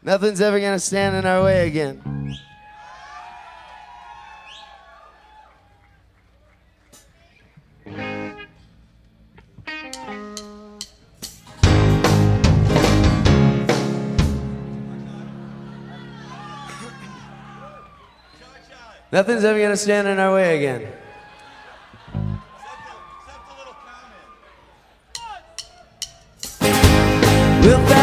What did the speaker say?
Nothing's ever gonna stand in our way again. Nothing's ever gonna stand in our way again. Except a little comment. We'll